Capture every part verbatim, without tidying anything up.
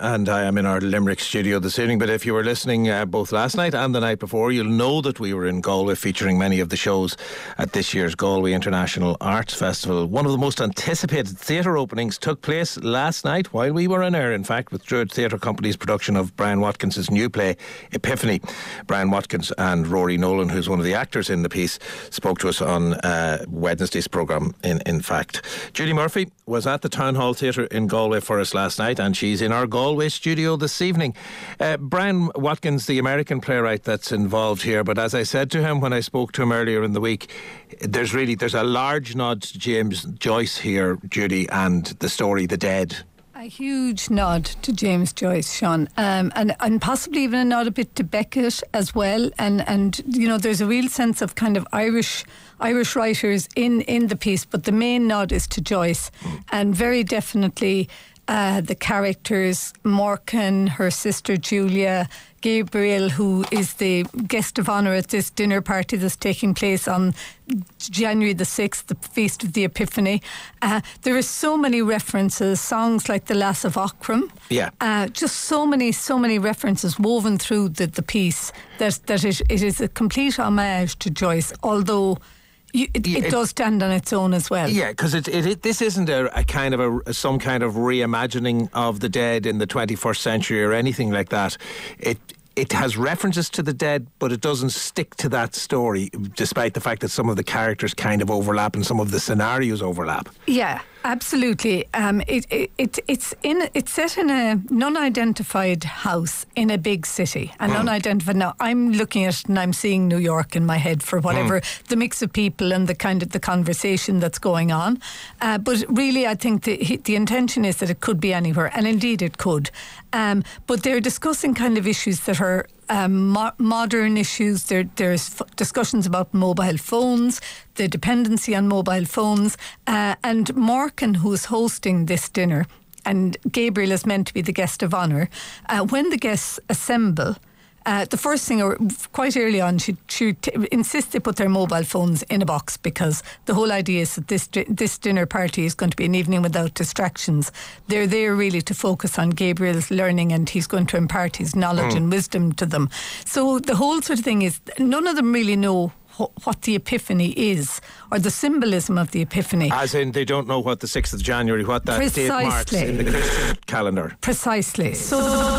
and I am in our Limerick studio this evening. But if you were listening uh, both last night and the night before, you'll know that we were in Galway featuring many of the shows at this year's Galway International Arts Festival. One of the most anticipated theatre openings took place last night while we were on air, in fact, with Druid Theatre Company's production of Brian Watkins's new play, Epiphany. Brian Watkins and Rory Nolan, who's one of the actors in the piece, spoke to us on uh, Wednesday's programme, in, in fact. Judy Murphy was at the Town Hall Theatre in Galway for us last night, and she's in our Galway studio this evening. Uh, Brian Watkins, the American playwright that's involved here, but as I said to him when I spoke to him earlier in the week, there's really there's a large nod to James Joyce here, Judy, and the story The Dead. A huge nod to James Joyce, Sean, um, and and possibly even a nod a bit to Beckett as well. And and you know, there's a real sense of kind of Irish Irish writers in in the piece, but the main nod is to Joyce, mm. and very definitely uh, the characters: Morkan, her sister Julia, Gabriel, who is the guest of honour at this dinner party that's taking place on January the sixth, the Feast of the Epiphany. Uh, there are so many references, songs like The Lass of Aughrim. Yeah. Uh, just so many, so many references woven through the, the piece that, that it, it is a complete homage to Joyce, although You, it, yeah, it, it does stand on its own as well. Yeah, because it, it, it, this isn't a, a kind of a some kind of reimagining of the dead in the twenty-first century or anything like that. It it has references to the dead, but it doesn't stick to that story, despite the fact that some of the characters kind of overlap and some of the scenarios overlap. Yeah, absolutely. Um, it, it, it it's in it's set in a non-identified house in a big city. And mm. unidentified. Now, I'm looking at it and I'm seeing New York in my head for whatever mm. the mix of people and the kind of the conversation that's going on. Uh, but really, I think the the intention is that it could be anywhere, and indeed it could. Um, but they're discussing kind of issues that are Um, mo- modern issues. There, there's f- discussions about mobile phones, the dependency on mobile phones, uh, and Morkan, who's hosting this dinner, and Gabriel is meant to be the guest of honour. Uh, when the guests assemble, Uh, the first thing, or quite early on, she, she t- insists they put their mobile phones in a box, because the whole idea is that this this dinner party is going to be an evening without distractions. They're there really to focus on Gabriel's learning, and he's going to impart his knowledge mm. and wisdom to them. So the whole sort of thing is, none of them really know what the Epiphany is, or the symbolism of the Epiphany. As in, they don't know what the sixth of January, what that Precisely. date marks in the Christian calendar. Precisely. So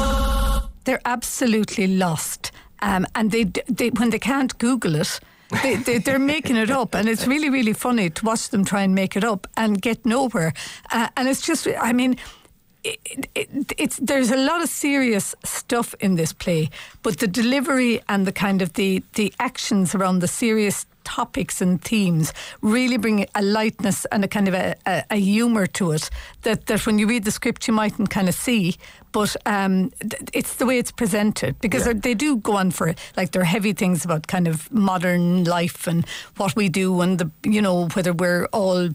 they're absolutely lost, um, and they, they when they can't Google it, they, they, they're making it up, and it's really, really funny to watch them try and make it up and get nowhere. Uh, and it's just, I mean, it, it, it's there's a lot of serious stuff in this play, but the delivery and the kind of the the actions around the serious topics and themes really bring a lightness and a kind of a, a, a humour to it that, that when you read the script you mightn't kind of see, but um, it's the way it's presented, because yeah. they do go on for, like, they're heavy things about kind of modern life and what we do, and the, you know, whether we're all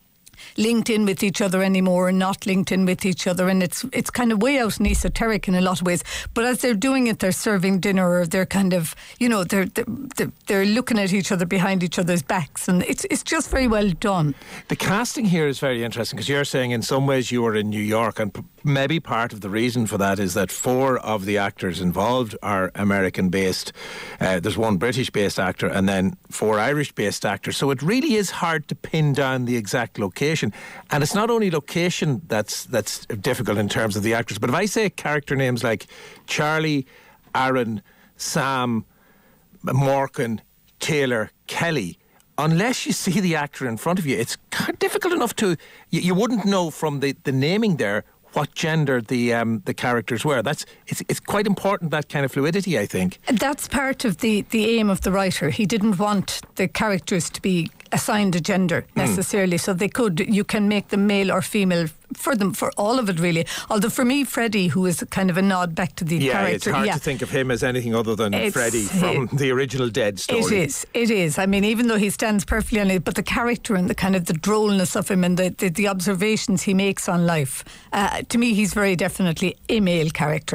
linked in with each other anymore and not linked in with each other, and it's it's kind of way out and esoteric in a lot of ways. But as they're doing it, they're serving dinner, or they're kind of, you know, they're they're, they're looking at each other behind each other's backs, and it's it's just very well done. The casting here is very interesting, because you're saying in some ways you were in New York, and p- maybe part of the reason for that is that four of the actors involved are American based. Uh, there's one British based actor and then four Irish based actors, so it really is hard to pin down the exact location. And it's not only location that's that's difficult in terms of the actors, but if I say character names like Charlie, Aaron, Sam, Morkan, Taylor, Kelly, unless you see the actor in front of you, it's difficult enough to, you, you wouldn't know from the, the naming there what gender the um, the characters were. That's it's it's quite important, that kind of fluidity, I think. That's part of the, the aim of the writer. He didn't want the characters to be assigned a gender necessarily, mm. so they could, you can make them male or female for them, for all of it really. Although for me, Freddie, who is kind of a nod back to the yeah, character. It's hard yeah. to think of him as anything other than it's, Freddie from it, the original Dead story. It is, it is. I mean, even though he stands perfectly on it, but the character and the kind of the drollness of him and the, the, the observations he makes on life, uh, to me, he's very definitely a male character.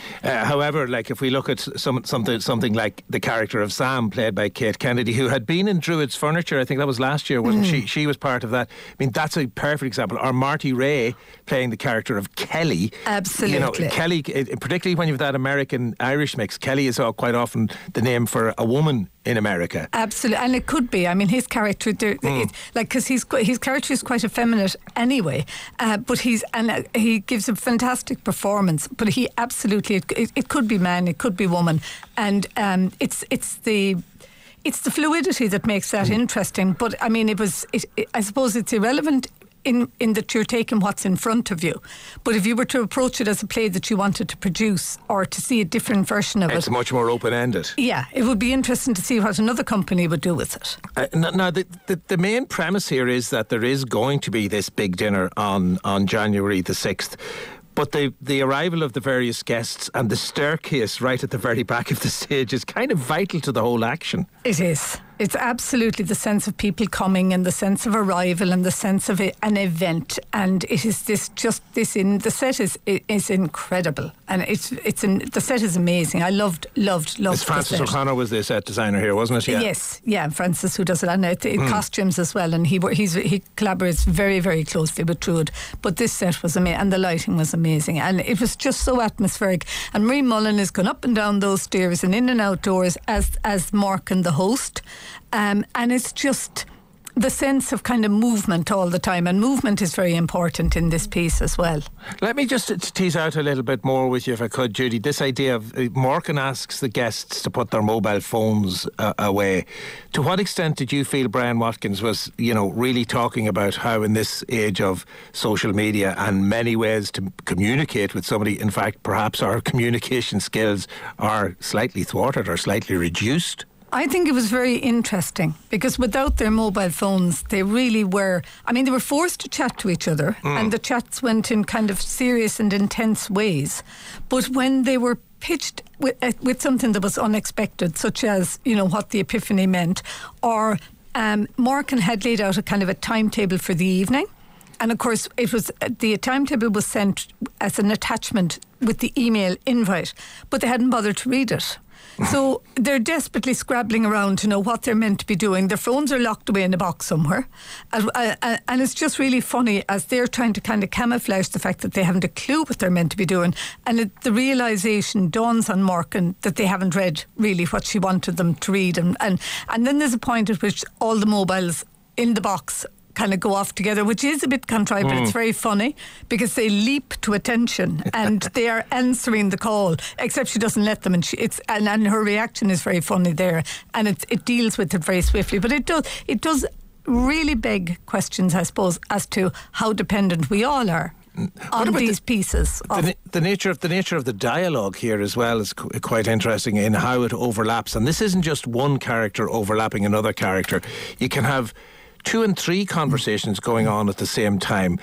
Uh, however, like if we look at some something something like the character of Sam, played by Kate Kennedy, who had been in Druid's Furniture, I think that was last year, wasn't mm. she? She was part of that. I mean, that's a perfect example. Or Marty Ray playing the character of Kelly. Absolutely. You know, Kelly, particularly when you've that American-Irish mix, Kelly is quite often the name for a woman in America. Absolutely, and it could be. I mean, his character, mm. it, like, because he's his character is quite effeminate anyway, uh, but he's and uh, he gives a fantastic performance. But he absolutely, it, it, it could be man, it could be woman, and um, it's it's the. It's the fluidity that makes that mm. interesting. But I mean, it was. It, it, I suppose it's irrelevant in in that you're taking what's in front of you. But if you were to approach it as a play that you wanted to produce or to see a different version of it's it, it's much more open ended. Yeah, it would be interesting to see what another company would do with it. Uh, now, the, the the main premise here is that there is going to be this big dinner on on January the sixth. But the the arrival of the various guests and the staircase right at the very back of the stage is kind of vital to the whole action. It is. It's absolutely the sense of people coming and the sense of arrival and the sense of a, an event. And it is this just this in the set is is incredible, and it's it's in, the set is amazing. I loved loved loved. It's Francis O'Connor was the set designer here, wasn't it? Yeah. Yes, yeah, Francis who does it, and it, it mm. costumes as well. And he he's he collaborates very very closely with Druid. But this set was amazing, and the lighting was amazing, and it was just so atmospheric. And Marie Mullen is going up and down those stairs and in and outdoors as as Morkan the host. Um, and it's just the sense of kind of movement all the time, and movement is very important in this piece as well. Let me just tease out a little bit more with you, if I could, Judy. This idea of uh, Morkan asks the guests to put their mobile phones uh, away. To what extent did you feel Brian Watkins was, you know, really talking about how in this age of social media and many ways to communicate with somebody, in fact, perhaps our communication skills are slightly thwarted or slightly reduced? I think it was very interesting because without their mobile phones, they really were, I mean, they were forced to chat to each other mm. and the chats went in kind of serious and intense ways. But when they were pitched with, uh, with something that was unexpected, such as, you know, what the Epiphany meant, or um, Morkan had laid out a kind of a timetable for the evening. And of course, it was the timetable was sent as an attachment with the email invite, but they hadn't bothered to read it. So they're desperately scrabbling around to know what they're meant to be doing. Their phones are locked away in a box somewhere. And, uh, and it's just really funny as they're trying to kind of camouflage the fact that they haven't a clue what they're meant to be doing. And it, the realisation dawns on Morkan that they haven't read really what she wanted them to read. And, and, and then there's a point at which all the mobiles in the box kind of go off together, which is a bit contrived, mm. but it's very funny because they leap to attention and they are answering the call, except she doesn't let them, and she, it's and, and her reaction is very funny there, and it, it deals with it very swiftly. But it does it does really beg questions, I suppose, as to how dependent we all are on these the, pieces. Of the, the nature of the nature of the dialogue here as well is qu- quite interesting in how it overlaps, and this isn't just one character overlapping another character. You can have two and three conversations going on at the same time.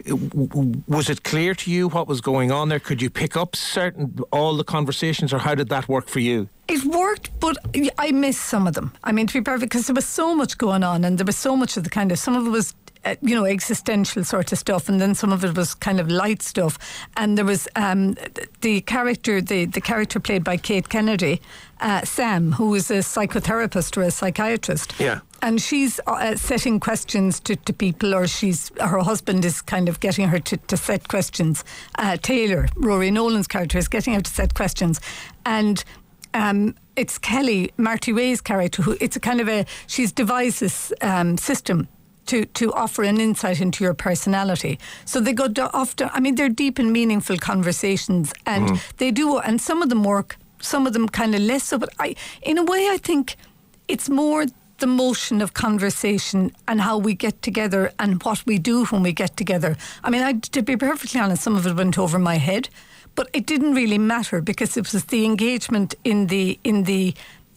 Was it clear to you what was going on there? Could you pick up certain all the conversations, or how did that work for you? It worked, but I missed some of them. I mean, to be perfect, because there was so much going on, and there was so much of the kind of, some of it was Uh, you know, existential sort of stuff, and then some of it was kind of light stuff. And there was um, the character, the, the character played by Kate Kennedy, uh, Sam, who is a psychotherapist or a psychiatrist. Yeah. And she's uh, setting questions to, to people, or she's her husband is kind of getting her to, to set questions. Uh, Taylor, Rory Nolan's character, is getting her to set questions. And um, it's Kelly, Marty Ray's character, who it's a kind of a, she's devised this um, system to, to offer an insight into your personality. So they go often, I mean, they're deep and meaningful conversations, and mm. they do, and some of them work, some of them kind of less so, but I, in a way I think it's more the motion of conversation and how we get together and what we do when we get together. I mean, I, to be perfectly honest, some of it went over my head, but it didn't really matter because it was the engagement in the in the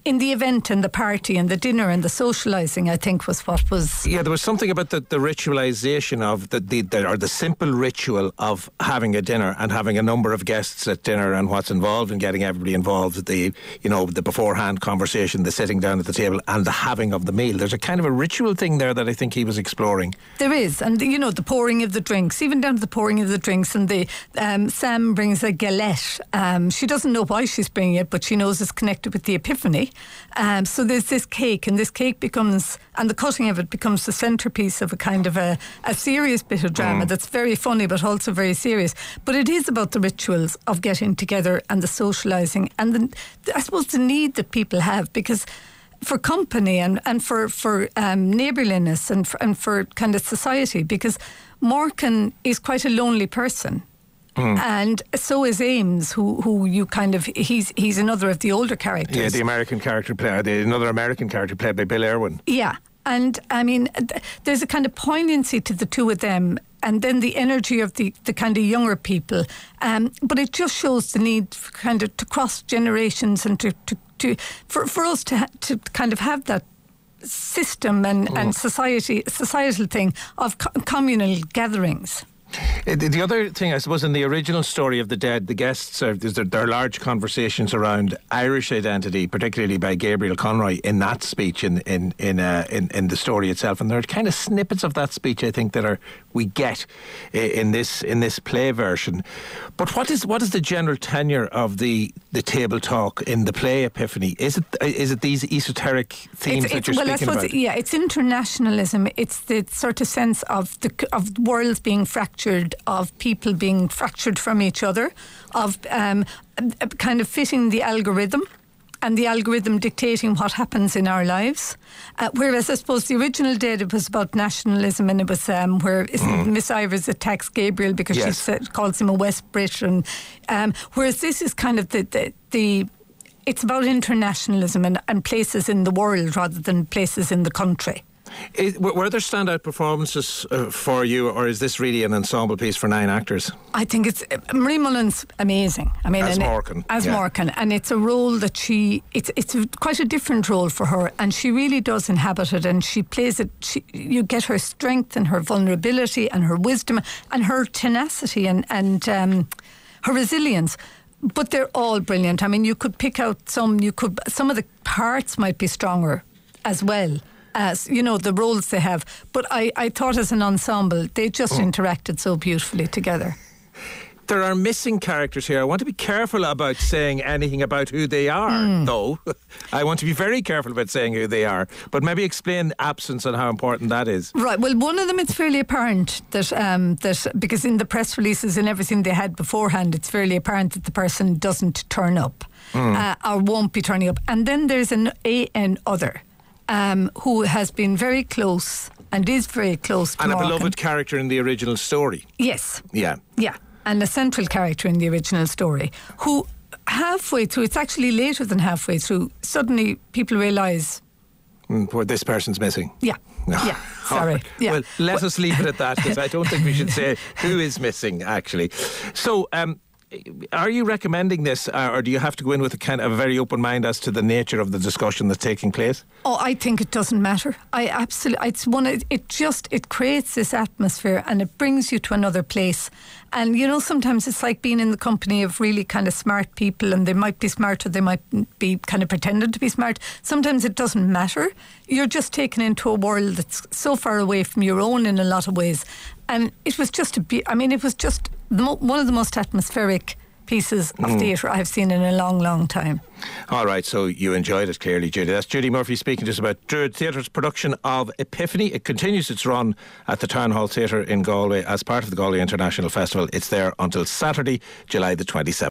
in the event and the party and the dinner and the socialising, I think was what was... Yeah, there was something about the, the ritualisation of the, the, the or the simple ritual of having a dinner and having a number of guests at dinner and what's involved in getting everybody involved, the, you know, the beforehand conversation, the sitting down at the table and the having of the meal. There's a kind of a ritual thing there that I think he was exploring. There is, and you know, the pouring of the drinks, even down to the pouring of the drinks, and the um, Sam brings a galette. Um, she doesn't know why she's bringing it, but she knows it's connected with the Epiphany. Um, so there's this cake, and this cake becomes, and the cutting of it becomes the centrepiece of a kind of a, a serious bit of drama mm. that's very funny but also very serious. But it is about the rituals of getting together and the socialising and the, I suppose the need that people have, because for company and, and for, for um, neighbourliness and for, and for kind of society, because Morkan is quite a lonely person. Mm. And so is Ames, who who you kind of he's he's another of the older characters. Yeah, the American character player, the, another American character played by Bill Irwin. Yeah, and I mean, th- there's a kind of poignancy to the two of them, and then the energy of the, the kind of younger people. Um, but it just shows the need for kind of to cross generations and to, to, to for for us to ha- to kind of have that system and, mm. and society societal thing of co- communal gatherings. The other thing, I suppose, in the original story of the Dead, the guests are there, there are large conversations around Irish identity, particularly by Gabriel Conroy in that speech in in in, uh, in in the story itself, and there are kind of snippets of that speech I think that are we get in this in this play version. But what is what is the general tenor of the the table talk in the play Epiphany? Is it is it these esoteric themes it's, that it's, you're well, speaking I suppose, about? Yeah, it's internationalism. It's the sort of sense of the of worlds being fractured, of people being fractured from each other, of um, kind of fitting the algorithm and the algorithm dictating what happens in our lives. Uh, whereas I suppose the original Dead, it was about nationalism, and it was um, where mm. Miss Ivers attacks Gabriel because yes. she said, calls him a West Brit. And, um, whereas this is kind of the... the, the it's about internationalism and, and places in the world rather than places in the country. Is, were there standout performances uh, for you, or is this really an ensemble piece for nine actors? I think it's uh, Marie Mullen's amazing. I mean, as and Morkan, it, as yeah. Morkan, and it's a role that she it's it's a, quite a different role for her, and she really does inhabit it, and she plays it. She, you get her strength and her vulnerability and her wisdom and her tenacity and and um, her resilience. But they're all brilliant. I mean, you could pick out some. You could some of the parts might be stronger as well as, you know, the roles they have. But I, I thought as an ensemble, they just oh. interacted so beautifully together. There are missing characters here. I want to be careful about saying anything about who they are, mm. though. I want to be very careful about saying who they are. But maybe explain absence and how important that is. Right. Well, one of them, it's fairly apparent that, um, that because in the press releases and everything they had beforehand, it's fairly apparent that the person doesn't turn up mm. uh, or won't be turning up. And then there's an A N other um, who has been very close and is very close to And Morkan. a beloved character in the original story. Yes. Yeah. Yeah. And a central character in the original story, who halfway through, it's actually later than halfway through, suddenly people realise... Mm, well, this person's missing. Yeah. No. Yeah, sorry. Right. Yeah. Well, let well, us leave it at that, because I don't think we should say who is missing, actually. So, um, are you recommending this, uh, or do you have to go in with a kind of a very open mind as to the nature of the discussion that's taking place? Oh, I think it doesn't matter. I absolutely, it's one. It just it creates this atmosphere and it brings you to another place. And you know, sometimes it's like being in the company of really kind of smart people, and they might be smart or they might be kind of pretending to be smart. Sometimes it doesn't matter. You're just taken into a world that's so far away from your own in a lot of ways. And it was just a be- I mean, it was just the mo- one of the most atmospheric pieces of mm. theatre I've seen in a long, long time. All right, so you enjoyed it clearly, Judy. That's Judy Murphy speaking to us about Druid Theatre's production of Epiphany. It continues its run at the Town Hall Theatre in Galway as part of the Galway International Festival. It's there until Saturday, July the twenty-seventh.